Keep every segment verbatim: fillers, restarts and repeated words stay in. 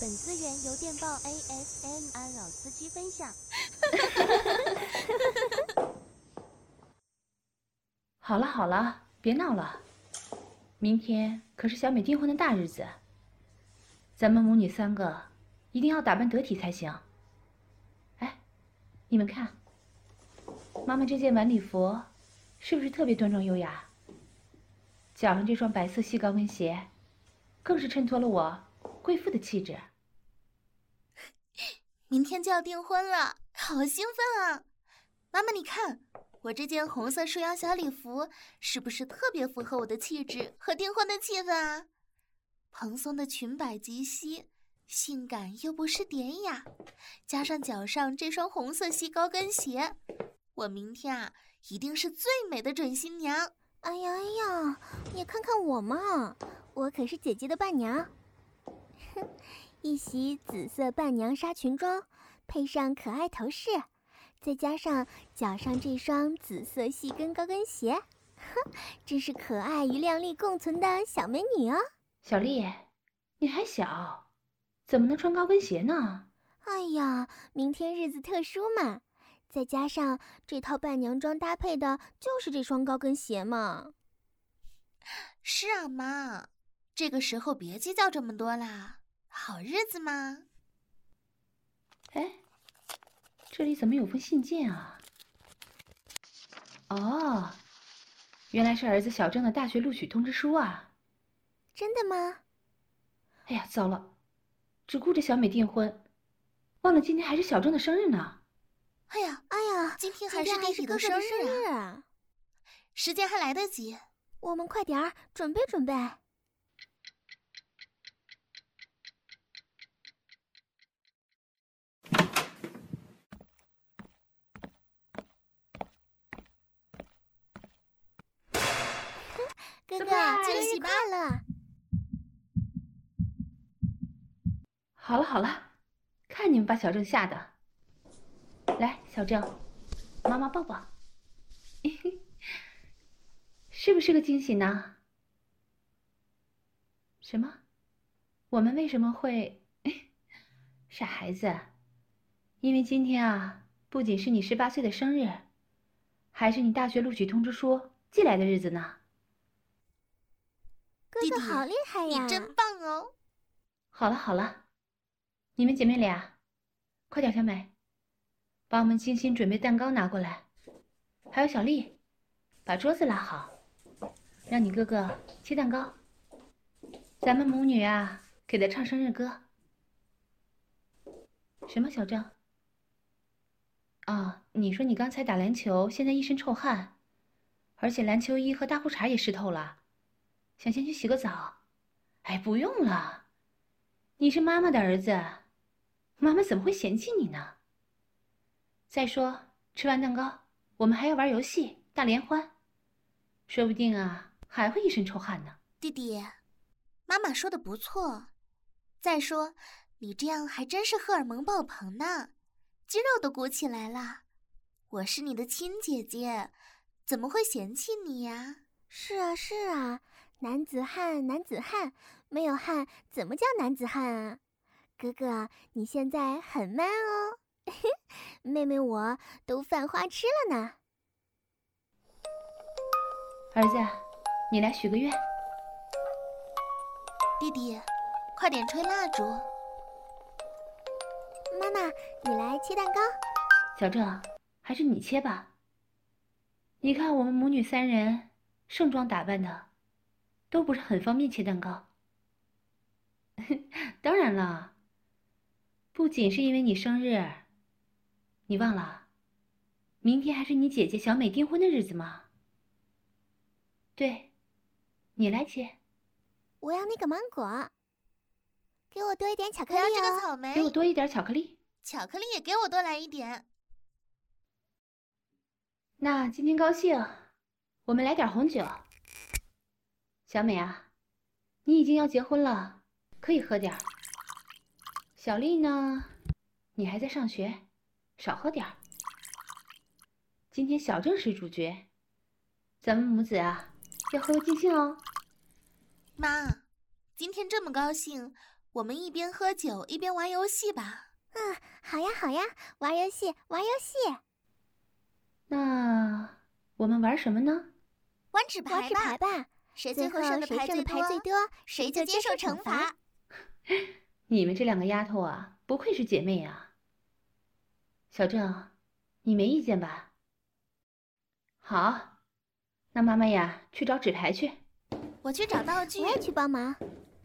本资源由电报 A S M 安老司机分享。 好了好了，别闹了，明天可是小美订婚的大日子，咱们母女三个一定要打扮得体才行。哎，你们看，妈妈这件晚礼服是不是特别端庄优雅？脚上这双白色细高跟鞋，更是衬托了我贵妇的气质。 明天就要订婚了，好兴奋啊！妈妈，你看我这件红色束腰小礼服是不是特别符合我的气质和订婚的气氛啊？蓬松的裙摆及膝，性感又不失典雅，加上脚上这双红色细高跟鞋，我明天啊一定是最美的准新娘。 哎呀哎呀，你看看我嘛，我可是姐姐的伴娘。哼，一袭紫色伴娘纱裙装，配上可爱头饰，再加上脚上这双紫色细跟高跟鞋，哼，真是可爱与靓丽共存的小美女哦。 小丽，你还小，怎么能穿高跟鞋呢？ 哎呀，明天日子特殊嘛，再加上这套伴娘装搭配的就是这双高跟鞋嘛。 是啊，妈，这个时候别计较这么多啦，好日子嘛。 哎，这里怎么有封信件啊？哦，原来是儿子小郑的大学录取通知书啊。 真的吗？ 哎呀，糟了，只顾着小美订婚，忘了今天还是小郑的生日呢。 哎呀哎呀， 今天还是弟弟的生日啊， 日啊， 时间还来得及， 我们快点儿准备准备。哥哥， 惊喜吧了！ 好了好了，看你们把小郑吓的。来，小郑，妈妈抱抱。是不是个惊喜呢？什么？我们为什么会？傻孩子，因为今天啊，不仅是你十八岁的生日，还是你大学录取通知书寄来的日子呢。 哥哥好厉害呀！ 你真棒哦！ 好了好了，你们姐妹俩，快点，小美，把我们精心准备蛋糕拿过来，还有小丽，把桌子拉好，让你哥哥切蛋糕。咱们母女啊，给他唱生日歌。什么，小郑？啊，你说你刚才打篮球，现在一身臭汗，而且篮球衣和大裤衩也湿透了，想先去洗个澡。哎，不用了，你是妈妈的儿子，妈妈怎么会嫌弃你呢？再说，吃完蛋糕，我们还要玩游戏，大联欢，说不定啊，还会一身臭汗呢。 弟弟，妈妈说的不错。再说，你这样还真是荷尔蒙爆棚呢，肌肉都鼓起来了。我是你的亲姐姐，怎么会嫌弃你呀？ 是啊是啊，男子汉男子汉，没有汗怎么叫男子汉啊？哥哥，你现在很 man 哦，妹妹我都犯花痴了呢。 儿子，你来许个愿。 弟弟，快点吹蜡烛。 妈妈，你来切蛋糕。 小郑，还是你切吧。你看我们母女三人盛装打扮的，都不是很方便切蛋糕。当然了，不仅是因为你生日，你忘了，明天还是你姐姐小美订婚的日子吗？对，你来切。 我要那个芒果，给我多一点巧克力我哦。 要这个草莓， 给我多一点巧克力。 巧克力也给我多来一点。 那今天高兴，我们来点红酒。小美啊，你已经要结婚了，可以喝点儿。小丽呢，你还在上学，少喝点儿。今天小郑是主角，咱们母子啊，要喝个尽兴哦。 妈，今天这么高兴， 我们一边喝酒一边玩游戏吧。 嗯，好呀好呀，玩游戏玩游戏。 那我们玩什么呢？ 玩纸牌吧。 玩纸牌吧， 谁最后最后剩的谁剩的牌最多， 牌最多， 谁就接就接受惩受惩罚罚。 你们这两个丫头啊，不愧是姐妹啊。小郑，你没意见吧？好，那妈妈呀，去找纸牌去。 我去找道具。 我也去帮忙。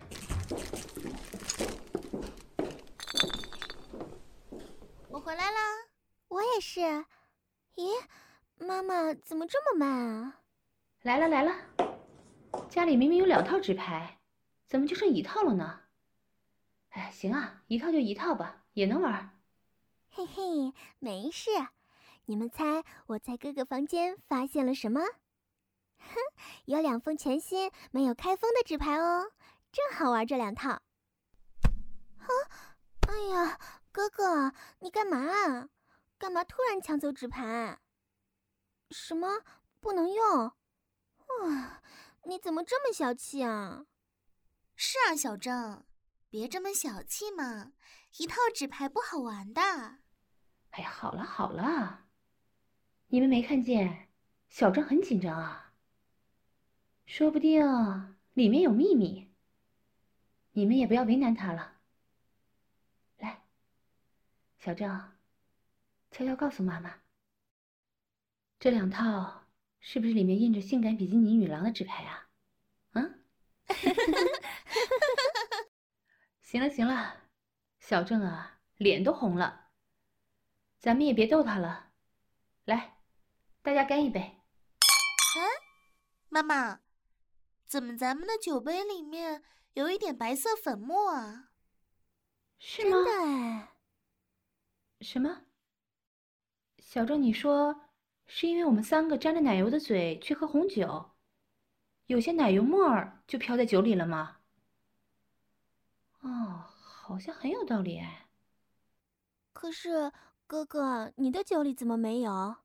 我回来啦。 我也是。咦，妈妈怎么这么慢啊？ 来了来了，家里明明有两套纸牌，怎么就剩一套了呢？哎，行啊，一套就一套吧，也能玩。 嘿嘿，没事。你们猜我在哥哥房间发现了什么？哼，有两封全新没有开封的纸牌哦，正好玩这两套。啊，哎呀，哥哥，你干嘛啊？干嘛突然抢走纸牌？什么不能用？哇，你怎么这么小气啊？ 是啊，小郑，别这么小气嘛，一套纸牌不好玩的。 哎呀，好了好了，你们没看见小郑很紧张啊？说不定里面有秘密，你们也不要为难他了。来，小郑，悄悄告诉妈妈，这两套是不是里面印着性感比基尼女郎的纸牌啊？嗯？行了行了，小郑啊，脸都红了，咱们也别逗他了。来，大家干一杯。 啊，妈妈，怎么咱们的酒杯里面有一点白色粉末啊？ 是吗？ 真的哎。 什么？小郑，你说是因为我们三个沾着奶油的嘴去喝红酒，有些奶油沫儿就飘在酒里了吗？哦，好像很有道理哎。 可是哥哥，你的酒里怎么没有？啊？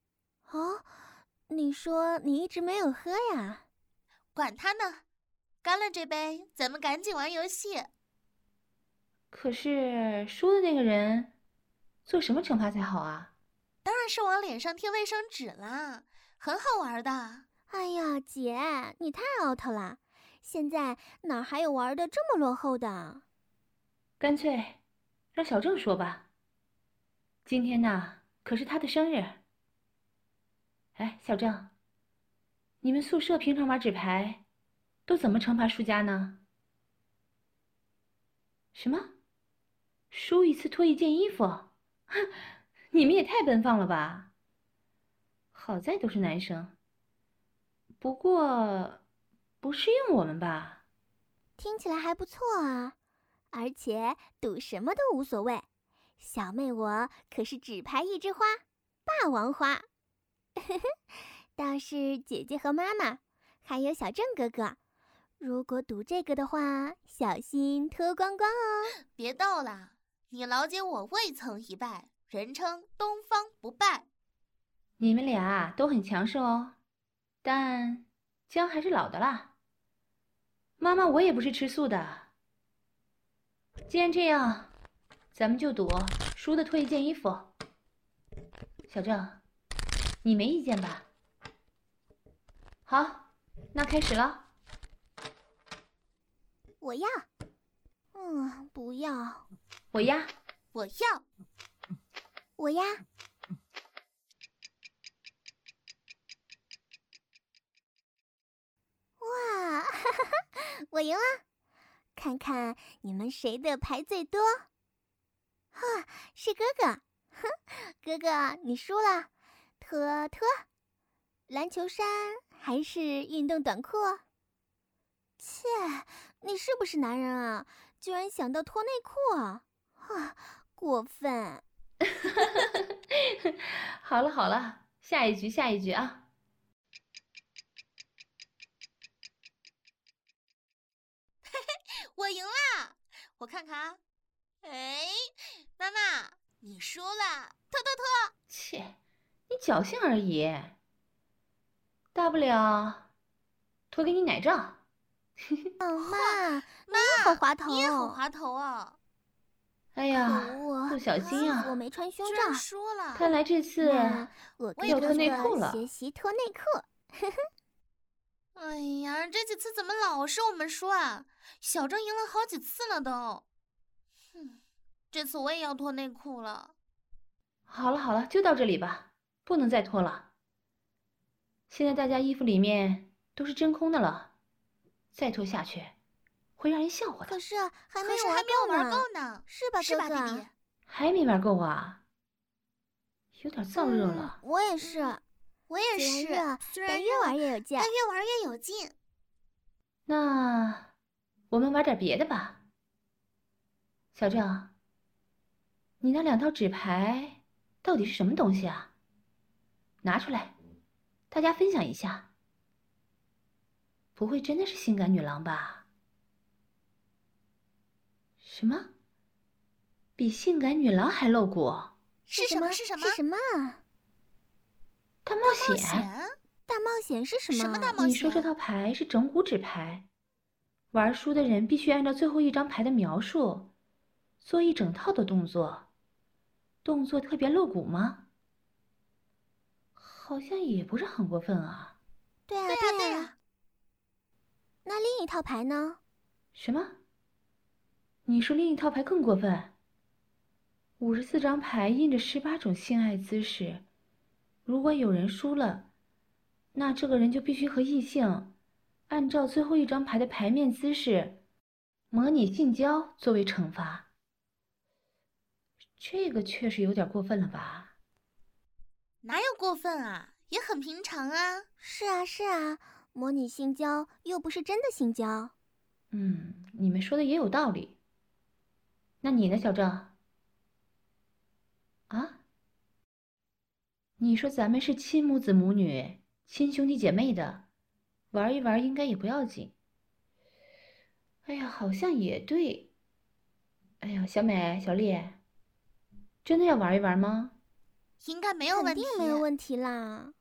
你说你一直没有喝呀？ 管他呢，干了这杯，咱们赶紧玩游戏。 可是输的那个人做什么惩罚才好啊？ 当然是往脸上贴卫生纸啦，很好玩的。 哎呀，姐，你太 out 了！现在哪还有玩的这么落后的？ 干脆让小郑说吧。今天呢，可是他的生日。哎，小郑，你们宿舍平常玩纸牌，都怎么惩罚输家呢？什么？输一次脱一件衣服？哼，你们也太奔放了吧！好在都是男生，不过不适应我们吧？ 听起来还不错啊，而且赌什么都无所谓。小妹我可是纸牌一枝花，霸王花。倒是姐姐和妈妈，还有小郑哥哥，如果赌这个的话，小心脱光光哦。 别逗了，你老姐我未曾一败，人称东方不败。 你们俩都很强势哦，但姜还是老的辣。妈妈，我也不是吃素的。既然这样，咱们就赌输的脱一件衣服。小郑，你没意见吧？好，那开始了。 我要。嗯，不要。 我压。 我要。 我压。哇，哈哈哈，我赢了！看看你们谁的牌最多。哈，是哥哥。哼，哥哥你输了。脱脱，篮球衫还是运动短裤？切，你是不是男人啊？居然想到脱内裤啊！啊，过分！ 好了好了，下一局下一局啊！ 嘿嘿，我赢啦！我看看啊，哎，妈妈，你输了，脱脱脱！ 切，你侥幸而已，大不了脱给你奶罩。 哦，妈，你也好滑头， 你也好滑头啊！ 哎呀， 可恶， 不小心啊！ 我没穿胸居罩， 然输了。 看来这次我要脱内裤了。 学习脱内裤。 哎呀，这几次怎么老是我们输啊？小郑赢了好几次了都。哼，这次我也要脱内裤了。 好了好了，就到这里吧，不能再脱了。现在大家衣服里面都是真空的了，再脱下去会让人笑话的。 可是还没可是还没有玩够呢， 是吧， 是吧， 哥哥？ 弟弟？ 还没玩够啊？有点燥热了。 嗯、我也是， 我也是。 虽然热，但越玩越有劲， 但越玩越有劲。 那我们玩点别的吧。小郑，你那两套纸牌到底是什么东西啊？拿出来，大家分享一下。不会真的是性感女郎吧？什么？比性感女郎还露骨？ 是什么？是什么？ 是什么？ 大冒险？ 大冒险是什么？ 什么大冒险？ 你说这套牌是整蛊纸牌，玩输的人必须按照最后一张牌的描述做一整套的动作，动作特别露骨吗？好像也不是很过分啊。 对啊， 对啊，对啊。 那另一套牌呢？ 什么？你说另一套牌更过分？五十四张牌印着十八种性爱姿势，如果有人输了，那这个人就必须和异性按照最后一张牌的牌面姿势模拟性交作为惩罚。这个确实有点过分了吧？ 哪有过分啊，也很平常啊。 是啊，是啊。模拟性交又不是真的性交。 嗯，你们说的也有道理。那你呢，小郑？啊？你说咱们是亲母子母女、亲兄弟姐妹的，玩一玩应该也不要紧。哎呀，好像也对。哎呀，小美、小丽，真的要玩一玩吗？ 应该没有问题， 肯定没有问题啦。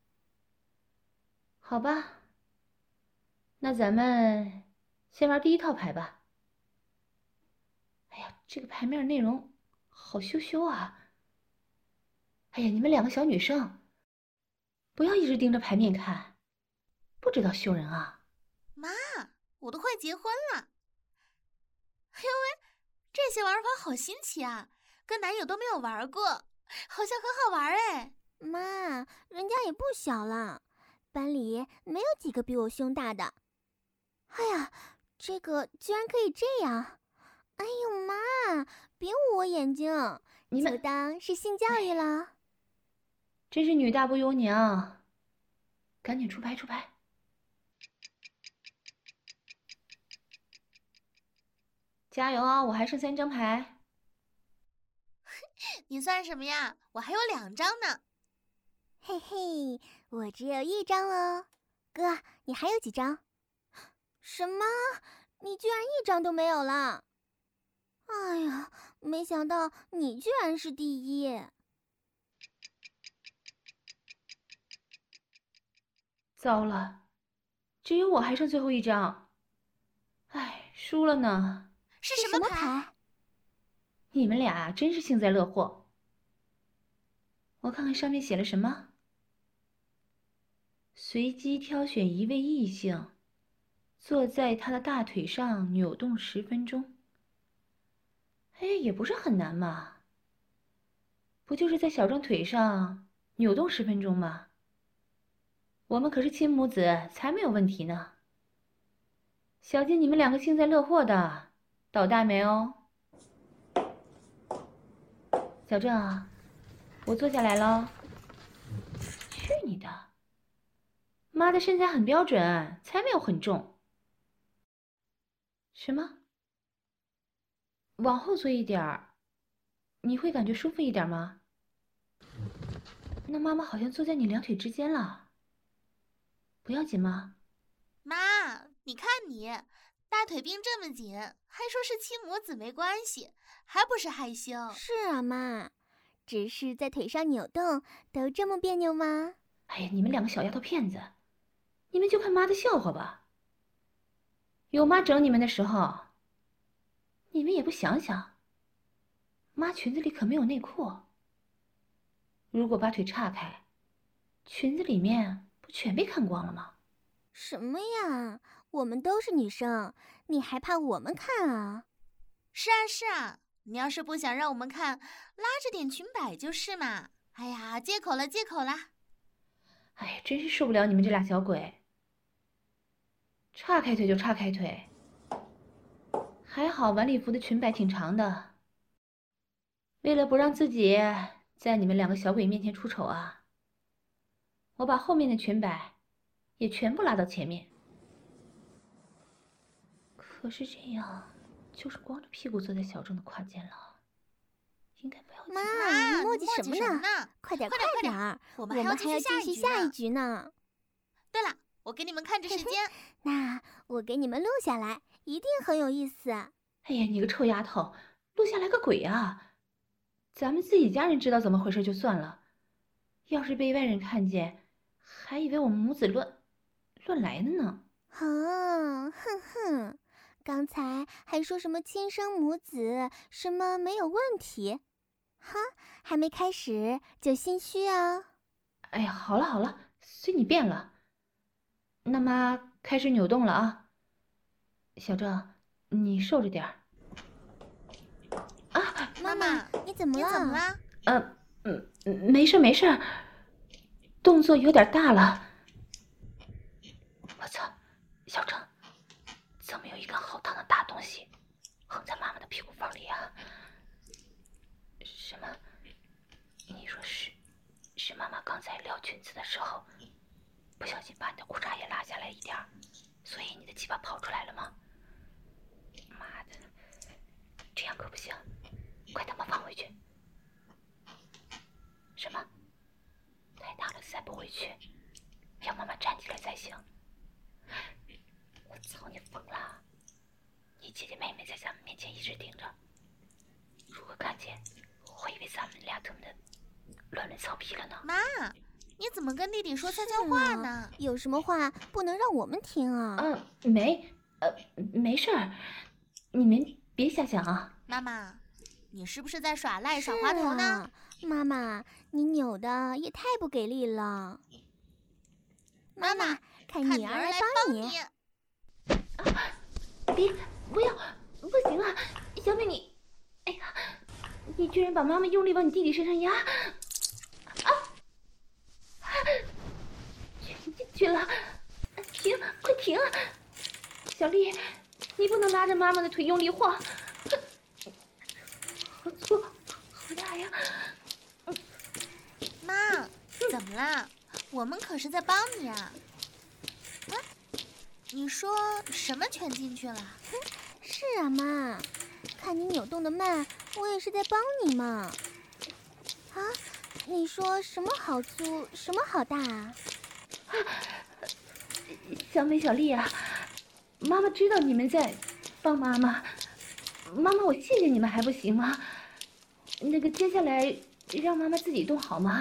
好吧。那咱们先玩第一套牌吧。哎呀，这个牌面内容好羞羞啊！哎呀，你们两个小女生，不要一直盯着牌面看，不知道羞人啊！ 妈，我都快结婚了。哎呦喂，这些玩法好新奇啊，跟男友都没有玩过，好像很好玩哎。 妈，人家也不小了，班里没有几个比我胸大的。哎呀，这个居然可以这样！哎呦妈，别捂我眼睛， 你们就当是性教育了。 真是女大不由娘，赶紧出牌出牌！加油啊，我还剩三张牌。 你算什么呀？我还有两张呢。 嘿嘿，我只有一张哦。哥，你还有几张？什么？你居然一张都没有了？哎呀，没想到你居然是第一。 糟了，只有我还剩最后一张。哎，输了呢。 是什么牌？ 你们俩真是幸灾乐祸。我看看上面写了什么。随机挑选一位异性，坐在他的大腿上扭动十分钟。哎，也不是很难嘛。不就是在小郑腿上扭动十分钟吗？我们可是亲母子，才没有问题呢。小心你们两个幸灾乐祸的，倒大霉哦。小郑，我坐下来了。去你的！妈的身材很标准，才没有很重。什么？往后坐一点儿，你会感觉舒服一点吗？那妈妈好像坐在你两腿之间了。不要紧吗？ 妈，你看你大腿并这么紧，还说是亲母子没关系，还不是害羞？ 是啊，妈，只是在腿上扭动都这么别扭吗？ 哎呀，你们两个小丫头片子，你们就看妈的笑话吧。 有妈整你们的时候，你们也不想想，妈裙子里可没有内裤。如果把腿岔开，裙子里面不全被看光了吗？ 什么呀？我们都是女生，你还怕我们看啊？ 是啊是啊，你要是不想让我们看，拉着点裙摆就是嘛。哎呀，借口了借口啦。 哎，真是受不了你们这俩小鬼！岔开腿就岔开腿，还好晚礼服的裙摆挺长的。为了不让自己在你们两个小鬼面前出丑啊，我把后面的裙摆也全部拉到前面。可是这样就是光着屁股坐在小郑的胯间了，应该不要紧。 妈，你磨叽什么呢？ 呢？快点快点快点， 我们还要继续下一局呢。 对了，我给你们看着时间。 那我给你们录下来，一定很有意思。 哎呀，你个臭丫头，录下来个鬼啊！咱们自己家人知道怎么回事就算了，要是被外人看见，还以为我们母子乱乱来的呢。 啊，哼哼，刚才还说什么亲生母子，什么没有问题，哈，还没开始就心虚啊！ 哎呀，好了好了，随你便了。那妈开始扭动了啊，小郑，你受着点儿。啊， 妈妈， 你怎么了？ 你怎么了？ 呃，嗯，没事没事，动作有点大了。我操，小郑，怎么有一根好烫的大东西横在妈妈的屁股缝里啊？什么？你说是？是妈妈刚才撩裙子的时候，不小心把你的裤衩也拉下来一点，所以你的鸡巴跑出来了吗？妈的，这样可不行，快他妈放回去！什么？太大了塞不回去，要妈妈站起来才行。我操，你疯了！你姐姐妹妹在咱们面前一直盯着，如果看见，会以为咱们俩他妈的乱伦草皮了呢。 妈，你怎么跟弟弟说悄悄话呢？ 啊、有什么话不能让我们听啊？ 嗯、呃，没，呃，没事儿，你们别瞎想啊。 妈妈，你是不是在耍赖耍滑头呢？ 啊、妈妈，你扭的也太不给力了。妈妈，看女儿来帮你。 啊！别，不要，不行啊！小美你，哎呀，你居然把妈妈用力往你弟弟身上压！啊！全进去了！停，快停！小丽，你不能拉着妈妈的腿用力晃，好粗，好大呀！ 妈，怎么啦？我们可是在帮你啊！啊，你说什么全进去了？ 是啊，妈，看你扭动的慢，我也是在帮你嘛。啊，你说什么好粗，什么好大啊？ 小美、小丽啊，妈妈知道你们在帮妈妈，妈妈我谢谢你们还不行吗？那个接下来让妈妈自己动好吗？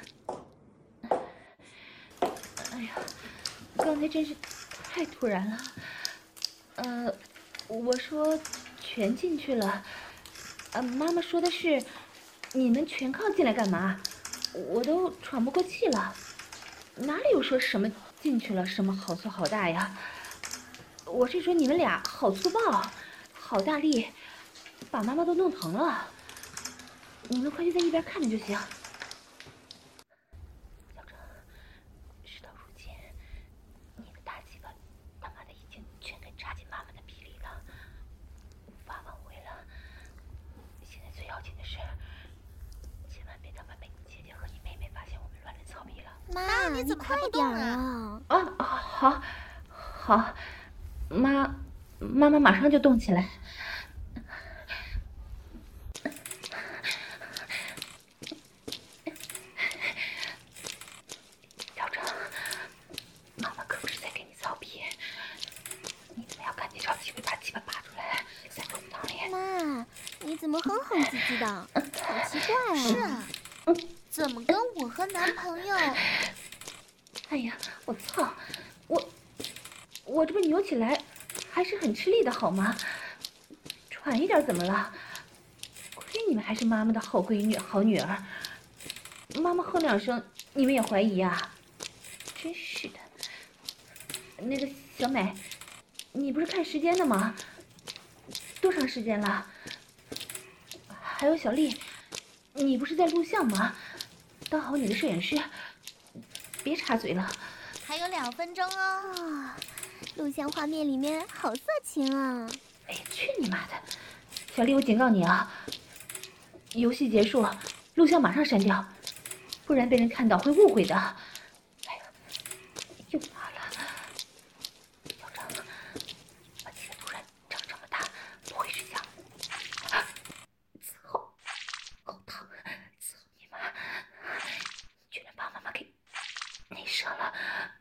哎呀，刚才真是太突然了。呃，我说全进去了，呃，妈妈说的是你们全靠进来干嘛？我都喘不过气了，哪里有说什么进去了什么好粗好大呀？我是说你们俩好粗暴，好大力，把妈妈都弄疼了。你们快就在一边看着就行。小郑，事到如今，你的大鸡巴他妈的已经全给插进妈妈的屁里了，无法挽回了。现在最要紧的是，千万别让把你姐姐和你妹妹发现我们乱伦草皮了。 妈， 你怎么还不快动点啊？ 啊！ 啊，好，好，妈，妈妈马上就动起来。小郑，妈妈可不是在给你操皮，你怎么要赶紧找机会把鸡巴拔出来，塞口子里？ 妈，你怎么哼哼唧唧的？好奇怪啊！ 是啊，怎么跟我和男朋友？ 哎呀，我操，我我这不扭起来，还还是很吃力的好吗？喘一点怎么了？亏你们还是妈妈的好闺女、好女儿。妈妈哼两声，你们也怀疑啊？真是的。那个小美，你不是看时间的吗？多长时间了？还有小丽，你不是在录像吗？当好你的摄影师，别插嘴了。 还有两分钟哦。 啊，录像画面里面好色情啊！ 哎，去你妈的！小丽，我警告你啊，游戏结束，录像马上删掉，不然被人看到会误会的。哎呀，又麻了。小张，我记得突然长这么大，不会是想……操，好烫！操你妈！居然把妈妈给内射了！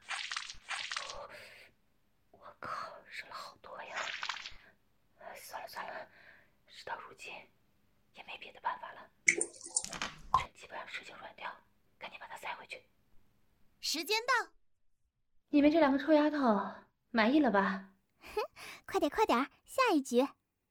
我靠，射了好多呀！算了算了，事到如今也没别的办法了，趁机不让事情软掉，赶紧把它塞回去。 时间到， 你们这两个臭丫头满意了吧？ 哼，快点快点，下一局。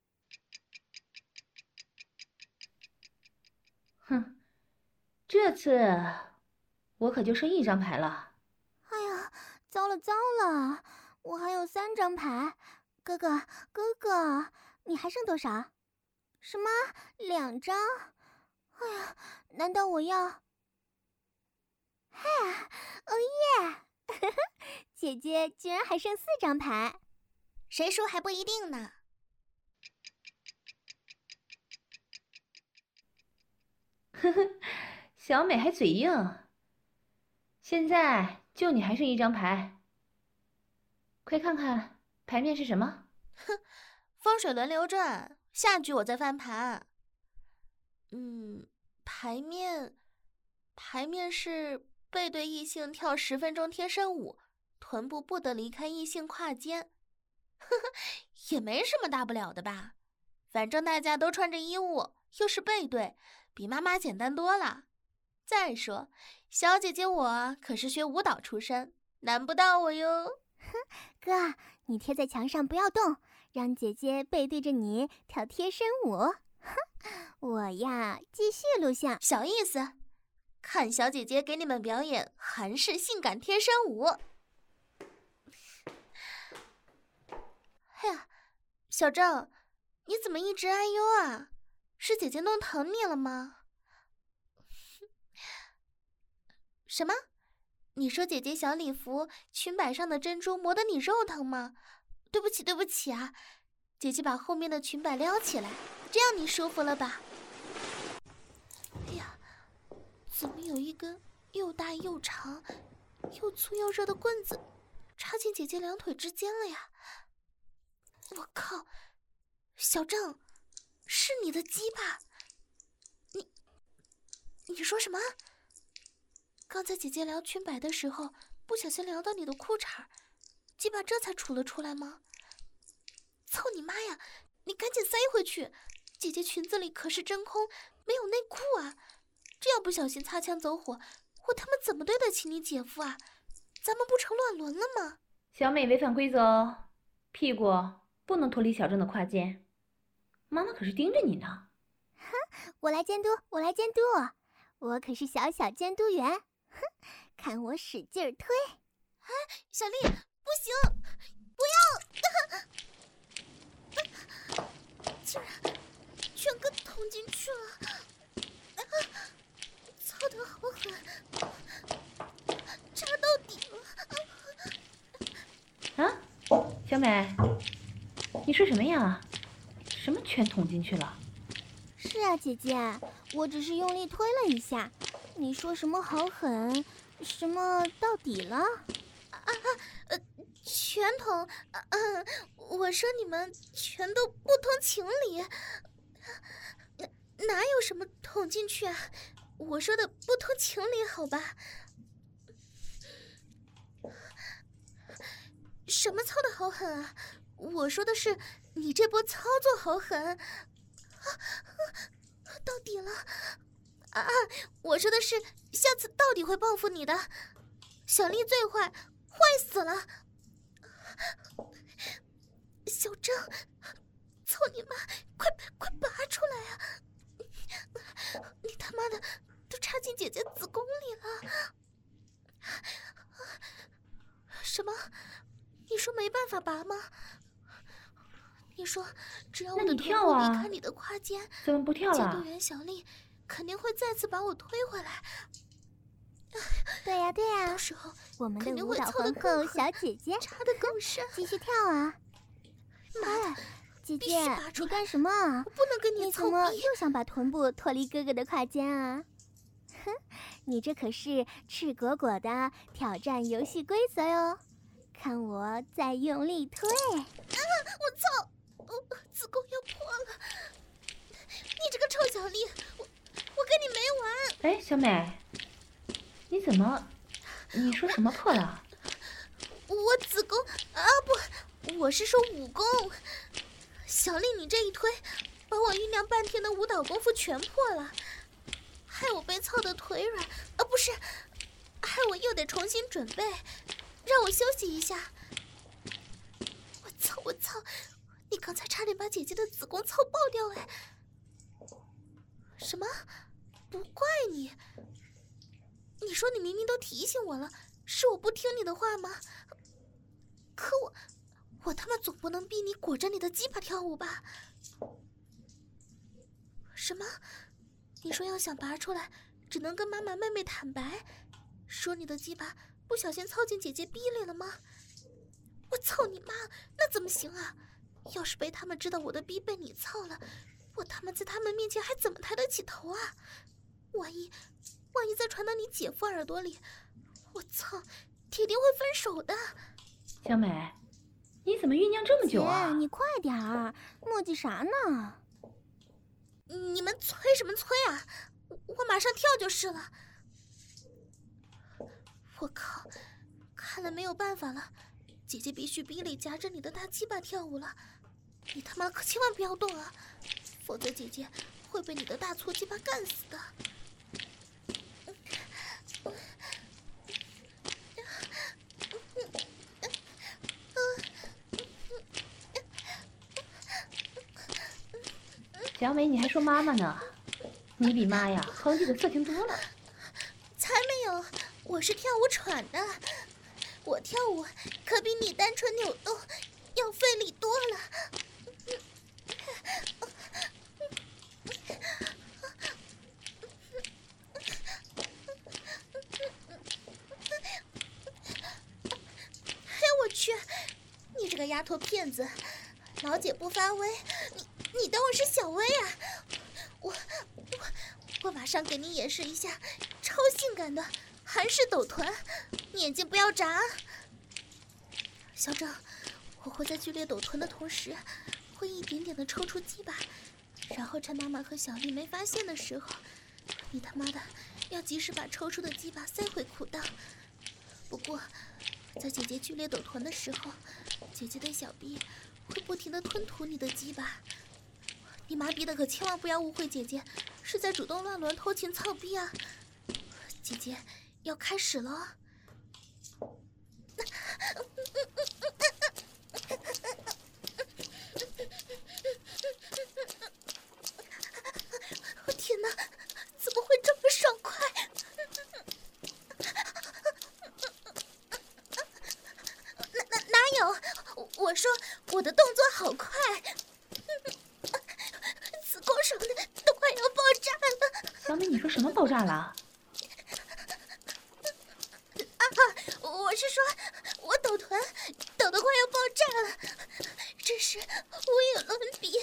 哼，这次我可就剩一张牌了。 哎呀，糟了糟了，我还有三张牌。哥哥哥哥，你还剩多少？什么？两张？哎呀，难道我要？嗨，哦耶！姐姐居然还剩四张牌， 谁输还不一定呢。 呵呵，小美还嘴硬。现在就你还剩一张牌，快看看牌面是什么？ 哼，风水轮流转，下局我再翻盘。嗯，牌面，牌面是背对异性跳十分钟贴身舞，臀部不得离开异性胯间。呵呵，也没什么大不了的吧？反正大家都穿着衣物，又是背对，比妈妈简单多了。再说，小姐姐我可是学舞蹈出身，难不到我哟。 哼，哥，你贴在墙上不要动，让姐姐背对着你跳贴身舞。哼，我呀继续录像。 小意思，看小姐姐给你们表演韩式性感贴身舞。哎呀，小郑，你怎么一直哎呦啊？是姐姐弄疼你了吗？什么？你说姐姐小礼服裙摆上的珍珠磨得你肉疼吗？对不起对不起啊，姐姐把后面的裙摆撩起来，这样你舒服了吧？哎呀，怎么有一根又大又长又粗又热的棍子插进姐姐两腿之间了呀？我靠，小郑，是你的鸡巴？你你说什么？刚才姐姐撩裙摆的时候，不小心撩到你的裤衩，鸡巴这才杵了出来吗？操你妈呀！你赶紧塞回去，姐姐裙子里可是真空，没有内裤啊！这要不小心擦枪走火，我他妈怎么对得起你姐夫啊？咱们不成乱伦了吗？ 小美违反规则哦，屁股不能脱离小郑的胯间。妈妈可是盯着你呢。 哼，我来监督，我来监督，我可是小小监督员。哼，看我使劲推！ 哎，小丽，不行，不要！竟然全给捅进去了！啊，操得好狠，扎到底了！啊，小美，你说什么呀？什么全捅进去了？ 是啊，姐姐，我只是用力推了一下。你说什么好狠，什么到底了？ 啊啊呃，全捅！啊啊！我说你们全都不通情理，哪哪有什么捅进去啊？我说的不通情理，好吧？什么操的好狠啊？我说的是你这波操作好狠，啊啊！到底了！啊啊！我说的是，下次到底会报复你的。小丽最坏，坏死了。小正，操你妈！快快拔出来啊！你他妈的都插进姐姐子宫里了！什么？你说没办法拔吗？你说只要我的臀部离开你的胯间， 怎么不跳了？ 监督员小丽肯定会再次把我推回来。 对呀、啊、对呀、啊， 到时候我们的舞蹈皇后小姐姐插得更深， 继续跳啊！ 妈的， 姐姐，你干什么？ 我不能跟你怎么又想把臀部脱离哥哥的胯间啊？哼，你这可是赤果果的挑战游戏规则哟！看我再用力推！啊！ 我操！我子宫要破了！你这个臭小丽，我我跟你没完！ 哎，小美，你怎么？你说什么破了？ 我子宫啊不，我是说武功。小丽，你这一推，把我酝酿半天的舞蹈功夫全破了，害我被操得腿软啊不是，害我又得重新准备，让我休息一下。我操我操！你刚才差点把姐姐的子宫操爆掉哎！什么？不怪你？你说你明明都提醒我了，是我不听你的话吗？可我，我他妈总不能逼你裹着你的鸡巴跳舞吧？什么？你说要想拔出来，只能跟妈妈妹妹坦白，说你的鸡巴不小心操进姐姐逼里了吗？我操你妈！那怎么行啊？要是被他们知道我的逼被你操了，我他妈在他们面前还怎么抬得起头啊？万一，万一再传到你姐夫耳朵里，我操，铁定会分手的。 小美，你怎么酝酿这么久啊？ 姐，你快点儿，磨叽啥呢？ 你们催什么催啊？我马上跳就是了。我靠，看来没有办法了，姐姐必须逼里夹着你的大鸡巴跳舞了。你他妈可千万不要动啊，否则姐姐会被你的大粗鸡巴干死的。 小美，你还说妈妈呢？你比妈呀哼唧的色情多了。 才没有，我是跳舞喘的，我跳舞可比你单纯扭动要费力多了。哎我去，你这个丫头片子，老姐不发威，你你当我是小薇啊？我我我马上给你演示一下超性感的韩式抖臀，你眼睛不要眨。小郑，我会在剧烈抖臀的同时，会一点点的抽出鸡巴，然后趁妈妈和小丽没发现的时候，你他妈的要及时把抽出的鸡巴塞回裤裆。不过，在姐姐剧烈抖臀的时候，姐姐的小臂会不停的吞吐你的鸡巴。你妈逼的可千万不要误会姐姐是在主动乱伦偷情操逼啊！姐姐要开始了。我天哪，怎么会这么爽快？哪哪哪有？我说我的动作好快。爽的都快要爆炸了！ 小美，你说什么爆炸了？ 啊，我是说，我抖臀抖得快要爆炸了，真是无与伦比！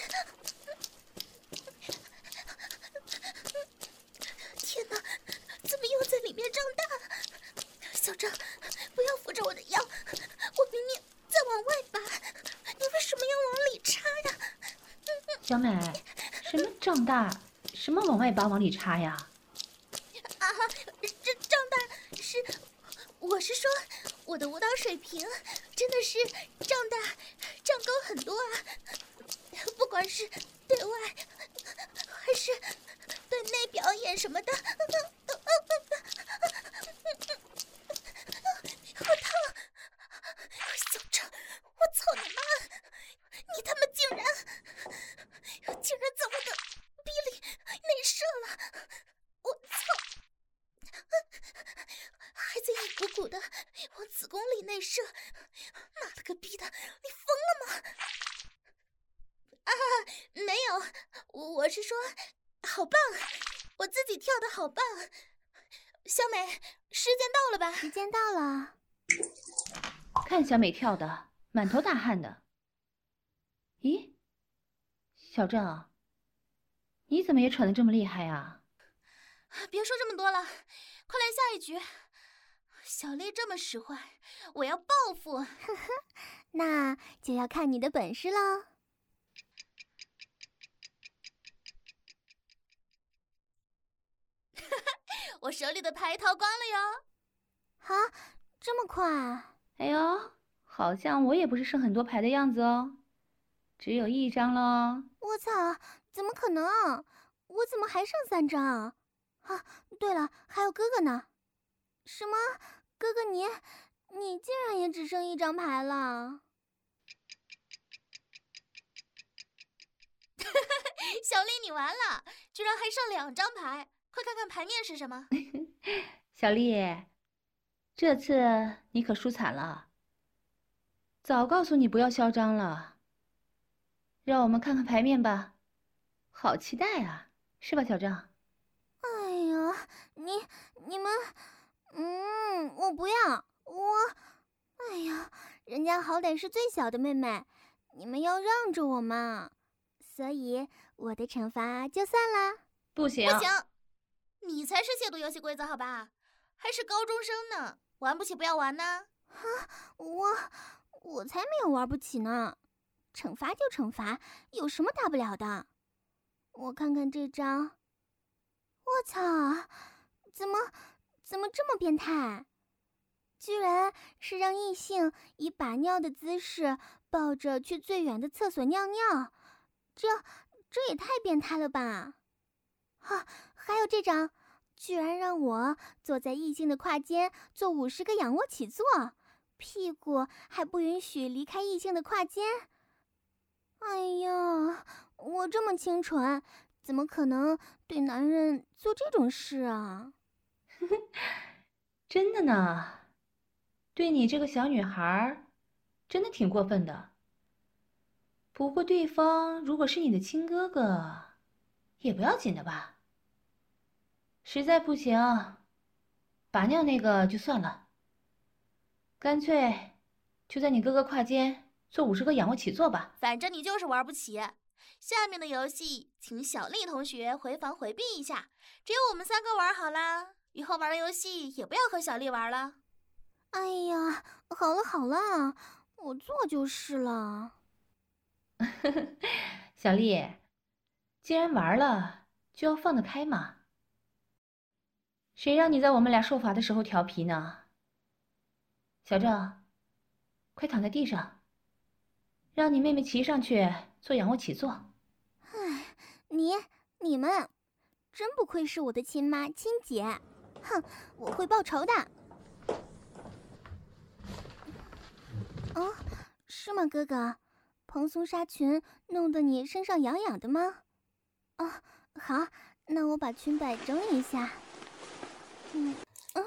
天哪，怎么又在里面胀大了？小张，不要扶着我的腰，我明明在往外拔，你为什么要往里插呀？ 小美。什么胀大？什么往外拔往里插呀？ 啊，这胀大是，我是说我的舞蹈水平真的是胀大胀高很多啊！不管是对外还是对内表演什么的，好烫！小张，我操你妈！ 你他妈竟然竟然在我的逼里内射了！我操！还在一股股的往子宫里内射！妈了个逼的，你疯了吗？啊，没有，我是说，好棒，我自己跳的好棒。小美，时间到了吧？ 时间到了。 看小美跳的满头大汗的。咦，小郑，你怎么也喘得这么厉害啊？ 别说这么多了，快来下一局。小丽这么使坏，我要报复。 呵呵，那就要看你的本事喽。 我手里的牌掏光了哟！ 啊，这么快？ 哎呦，好像我也不是剩很多牌的样子哦，只有一张喽。 我操，怎么可能？我怎么还剩三张？啊，对了，还有哥哥呢。什么？哥哥你，你竟然也只剩一张牌了？ 小丽，你完了，居然还剩两张牌！快看看牌面是什么。 小丽，这次你可输惨了。早告诉你不要嚣张了。让我们看看牌面吧，好期待啊，是吧，小郑？ 哎呀，你你们，嗯，我不要，我，哎呀，人家好歹是最小的妹妹，你们要让着我嘛。所以我的惩罚就算啦。 不行， 不行，你才是亵渎游戏规则好吧？还是高中生呢，玩不起不要玩呢。 哈，我我才没有玩不起呢。惩罚就惩罚，有什么大不了的？我看看这张，我操，怎么怎么这么变态？居然是让异性以把尿的姿势抱着去最远的厕所尿尿，这这也太变态了吧！啊，还有这张，居然让我坐在异性的胯间做五十个仰卧起坐，屁股还不允许离开异性的胯间。哎呀，我这么清纯，怎么可能对男人做这种事啊？ 真的呢，对你这个小女孩，真的挺过分的。不过对方如果是你的亲哥哥，也不要紧的吧？实在不行，把尿那个就算了，干脆就在你哥哥胯间做五十个仰卧起坐吧。 反正你就是玩不起。下面的游戏，请小丽同学回房回避一下，只有我们三个玩好啦。以后玩游戏也不要和小丽玩了。 哎呀，好了好了，我做就是了。 小丽，既然玩了，就要放得开嘛。谁让你在我们俩受罚的时候调皮呢？小郑，快躺在地上，让你妹妹骑上去做仰卧起坐。 唉，你你们真不愧是我的亲妈亲姐，哼，我会报仇的。哦，是吗，哥哥？蓬松纱裙弄得你身上痒痒的吗？哦，好，那我把裙摆整理一下。嗯嗯，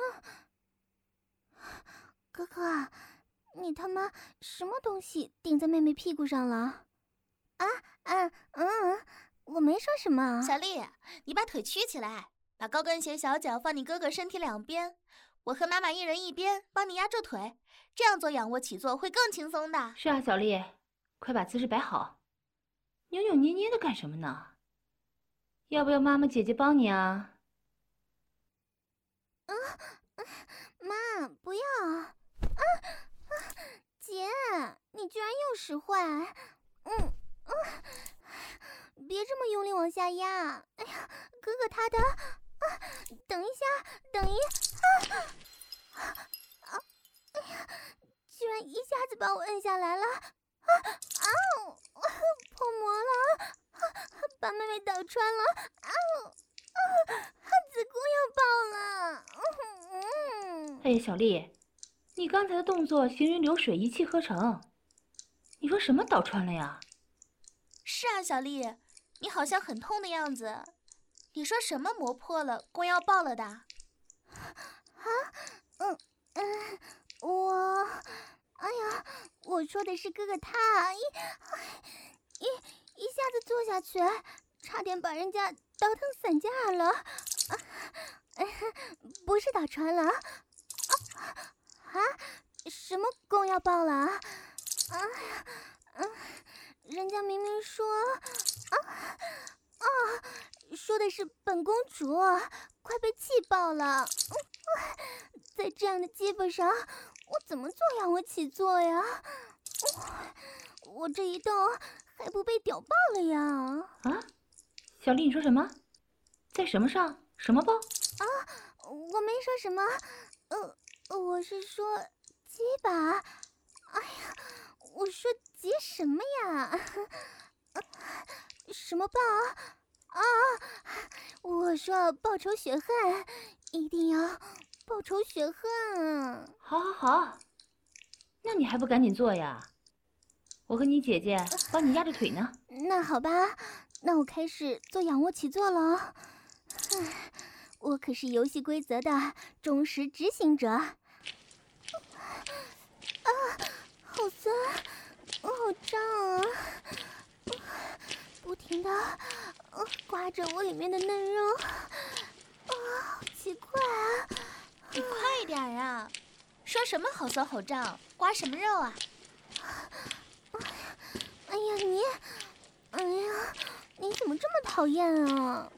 哥哥，你他妈什么东西顶在妹妹屁股上了？啊啊嗯，我没说什么。 小丽，你把腿曲起来，把高跟鞋小脚放你哥哥身体两边，我和妈妈一人一边，帮你压住腿，这样做仰卧起坐会更轻松的。 是啊，小丽，快把姿势摆好，扭扭捏捏的干什么呢？要不要妈妈姐姐帮你啊？ 啊，妈，不要！啊啊，姐，你居然又使坏！嗯嗯，别这么用力往下压！哎呀，哥哥他的……啊，等一下，等一……啊啊！哎呀，居然一下子把我摁下来了！啊啊！破膜了！把妹妹捣穿了！啊啊！子宫要爆了！嗯。 哎呀，小丽，你刚才的动作行云流水，一气呵成。你说什么捣穿了呀？ 是啊，小丽，你好像很痛的样子。你说什么磨破了，公要爆了的？啊？ 嗯嗯，我，哎呀，我说的是哥哥他一一一下子坐下去，差点把人家倒腾散架了。啊，不是倒穿了。啊啊！什么公要爆了？啊啊！人家明明说，啊啊，说的是本公主快被气爆了。嗯，在这样的鸡巴上，我怎么做仰卧起坐呀？我这一动还不被屌爆了呀？ 啊，小丽，你说什么？在什么上？什么爆？ 啊，我没说什么，呃，我是说鸡巴。哎呀，我说急什么呀？什么报啊？我说报仇雪恨，一定要报仇雪恨。 好，好，好，那你还不赶紧做呀？我和你姐姐帮你压着腿呢。 那好吧，那我开始做仰卧起坐了。我可是游戏规则的忠实执行者。啊，好酸，我好胀啊！不停的呃刮着我里面的嫩肉，啊，好奇怪啊！ 你快点啊！说什么好酸好胀，刮什么肉啊？ 哎呀你，哎呀，你怎么这么讨厌啊？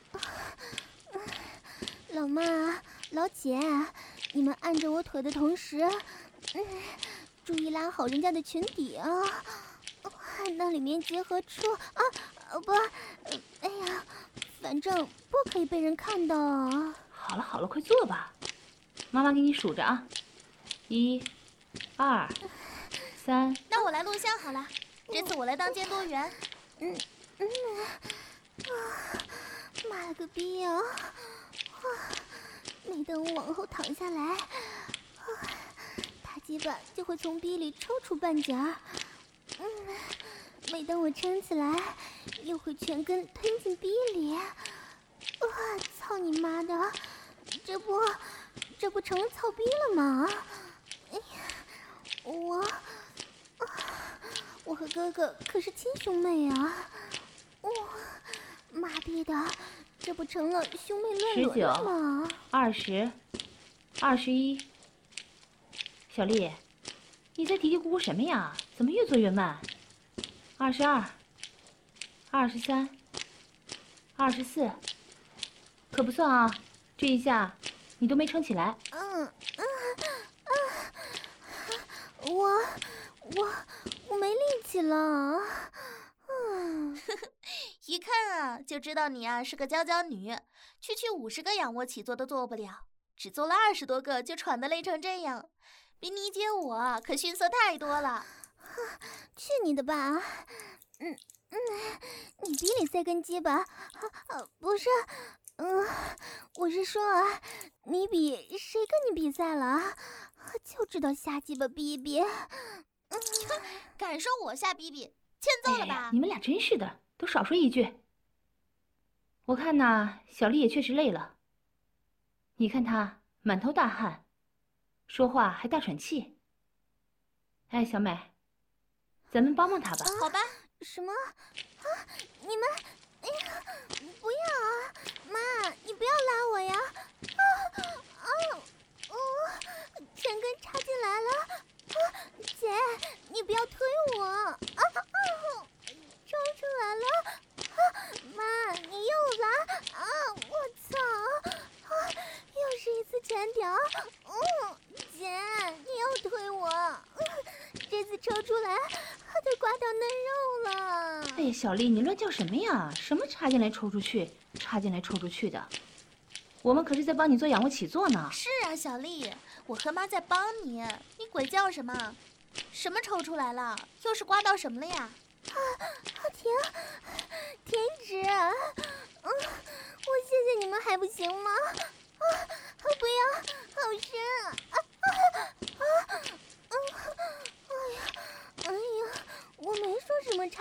老妈、老姐，你们按着我腿的同时，嗯，注意拉好人家的裙底啊！那里面结合处啊，不，哎呀，反正不可以被人看到。 好了好了，快坐吧，妈妈给你数着啊，一、二、三。 那我来录像好了，这次我来当监督员。 嗯嗯，啊，妈了个逼啊！啊，每当我往后躺下来，啊，大鸡巴就会从逼里抽出半截儿。嗯，每当我撑起来，又会全根吞进逼里。啊，操你妈的！这不，这不成了操逼了吗？哎呀，我，啊，我和哥哥可是亲兄妹啊！哇，妈逼的，这不成了兄妹乱伦了吗？ 二十，二十一。小丽，你在嘀嘀咕咕什么呀？怎么越做越慢？二十二，二十三，二十四，可不算啊！这一下你都没撑起来。 嗯嗯嗯，我我我没力气了。嗯， 一看啊，就知道你啊是个娇娇女，区区五十个仰卧起坐都做不了，只做了二十多个就喘得累成这样，比你姐我可逊色太多了。 去你的吧！嗯嗯，你逼里塞根鸡巴？啊啊，不是，嗯，我是说啊，你比谁跟你比赛了？就知道瞎鸡巴逼逼。嗯， 敢说我瞎逼逼，欠揍了吧？ 哎，你们俩真是的，都少说一句。我看呐，小丽也确实累了。你看她满头大汗，说话还大喘气。哎，小美，咱们帮帮她吧。 好吧。 什么？啊！你们，哎呀，不要啊！妈，你不要拉我呀！啊啊哦，全根插进来了！啊，姐，你不要推我！啊啊，抽出来了！啊，妈，你又拉！啊，我操！啊，又是一次全屌！嗯，姐，你又推我！嗯，这次抽出来。都刮到嫩肉了！ 哎呀，小丽，你乱叫什么呀？什么插进来抽出去，插进来抽出去的？我们可是在帮你做仰卧起坐呢。 是啊，小丽，我和妈在帮你，你鬼叫什么？什么抽出来了？又是刮到什么了呀？ 啊，停，停止！嗯，我谢谢你们还不行吗？啊，不要，好深啊！啊啊啊！嗯，哎呀，哎呀。我没说什么插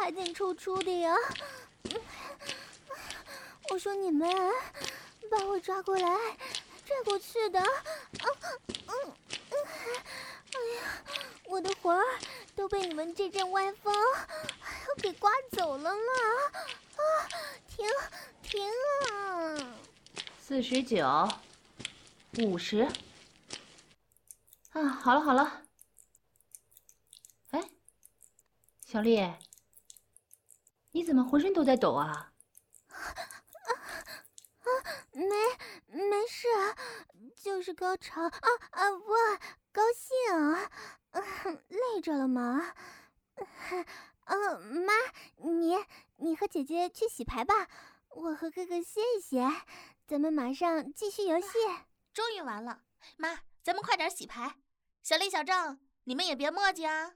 还进出出的呀。我说你们把我抓过来，拽过去的。嗯嗯嗯，哎呀，我的魂儿都被你们这阵歪风给刮走了嘛！啊，停停啊！ 四十九，五十。啊，好了好了。哎，小丽，你怎么浑身都在抖啊？ 没没事，就是高潮啊啊不，高兴啊，累着了吗？嗯，妈，你你和姐姐去洗牌吧，我和哥哥歇一歇，咱们马上继续游戏。 终于完了，妈，咱们快点洗牌。小丽、小郑，你们也别磨叽啊。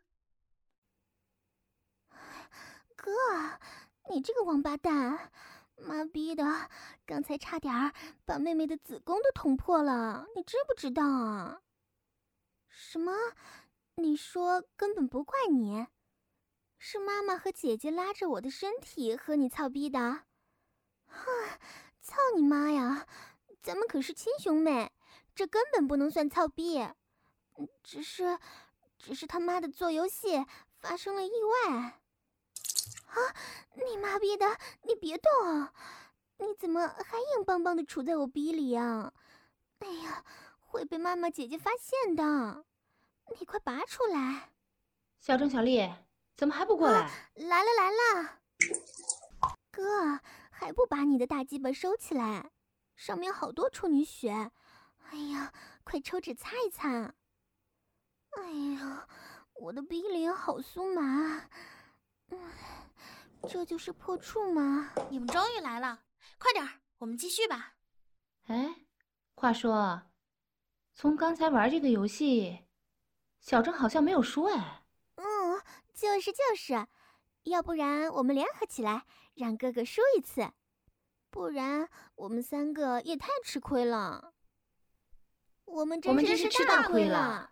哥，你这个王八蛋！妈逼的，刚才差点把妹妹的子宫都捅破了，你知不知道啊？什么？你说根本不怪你，是妈妈和姐姐拉着我的身体和你操逼的？哼，操你妈呀！咱们可是亲兄妹，这根本不能算操逼，只是，只是他妈的做游戏发生了意外。啊！你妈逼的，你别动！你怎么还硬邦邦的杵在我逼里呀？哎呀，会被妈妈姐姐发现的！你快拔出来！ 小郑、小丽，怎么还不过来？啊、 来了来了！哥，还不把你的大鸡巴收起来？上面好多处女血！哎呀，快抽纸擦一擦！哎呀，我的逼里好酥麻！嗯。这就是破处吗？ 你们终于来了，快点，我们继续吧。 哎，话说，从刚才玩这个游戏，小郑好像没有输哎。 嗯，就是就是，要不然我们联合起来，让哥哥输一次，不然我们三个也太吃亏了。我们真是吃大亏了。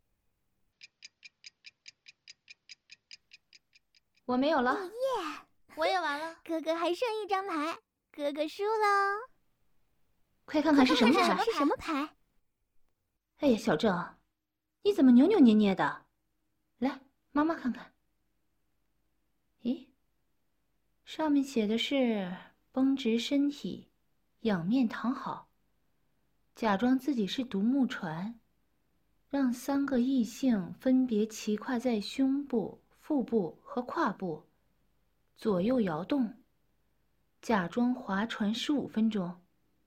我没有了。 哦耶！ 我也完了， 哥哥还剩一张牌，哥哥输了。 快看看是什么牌？ 是什么牌？ 哎呀，小郑，你怎么扭扭捏捏的？来，妈妈看看。咦，上面写的是绷直身体，仰面躺好，假装自己是独木船，让三个异性分别骑跨在胸部、腹部和胯部。左右摇动，假装划船十五分钟。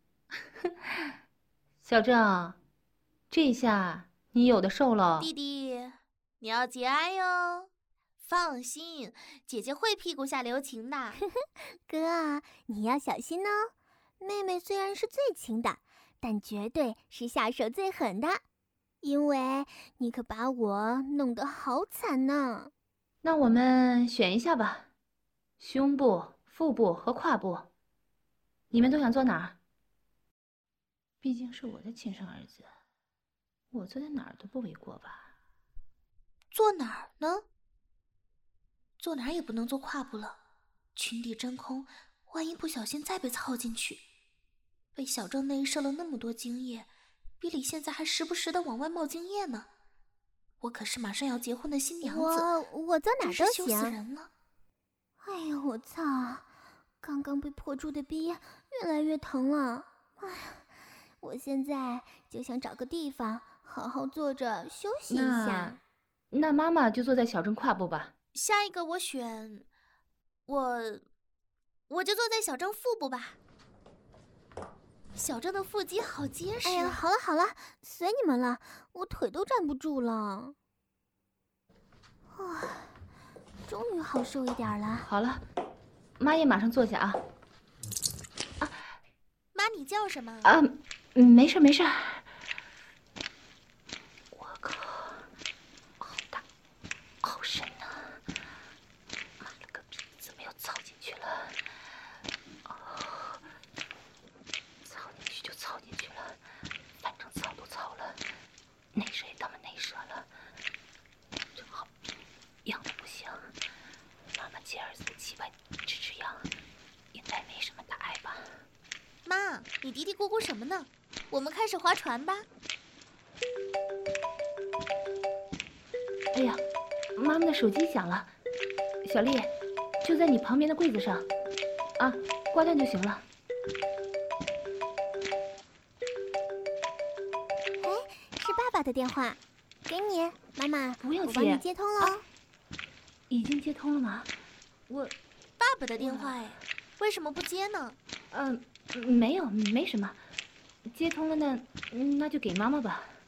小郑，这下你有的受了。 弟弟，你要节哀哟。放心，姐姐会屁股下留情的。 哥啊，你要小心哦。妹妹虽然是最轻的，但绝对是下手最狠的，因为你可把我弄得好惨呢。 那我们选一下吧。胸部、腹部和胯部，你们都想坐哪儿？毕竟是我的亲生儿子，我坐在哪儿都不为过吧？ 坐哪儿呢？坐哪儿也不能坐胯部了，群体真空，万一不小心再被操进去，被小郑内射了那么多精液，比里现在还时不时的往外冒精液呢。我可是马上要结婚的新娘子， 我我坐哪儿都行。 羞死人了！ 哎呀，我操！刚刚被破处的逼越来越疼了。哎呀，我现在就想找个地方好好坐着休息一下。 那, 那妈妈就坐在小郑胯部吧。 下一个我选，我我就坐在小郑腹部吧。小郑的腹肌好结实。 哎呀，好了好了，随你们了，我腿都站不住了。哇！终于好受一点了。 好了，妈也马上坐下啊。 啊，妈，你叫什么？ 啊，没事没事。我靠，好大，好深呐、啊！妈了个逼，怎么又操进去了？哦，操进去就操进去了，反正操都操了，内射也当没内射了，真好逼，痒的不行。妈妈接儿子的你嘀嘀咕咕什么呢？我们开始划船吧。 哎呀，妈妈的手机响了，小丽，就在你旁边的柜子上，啊，挂断就行了。 哎，是爸爸的电话，给你，妈妈， 不用接， 我帮你接通了。啊， 已经接通了吗？我， 爸爸的电话哎，为什么不接呢？ 嗯、呃，没有，没什么，接通了呢，那就给妈妈吧。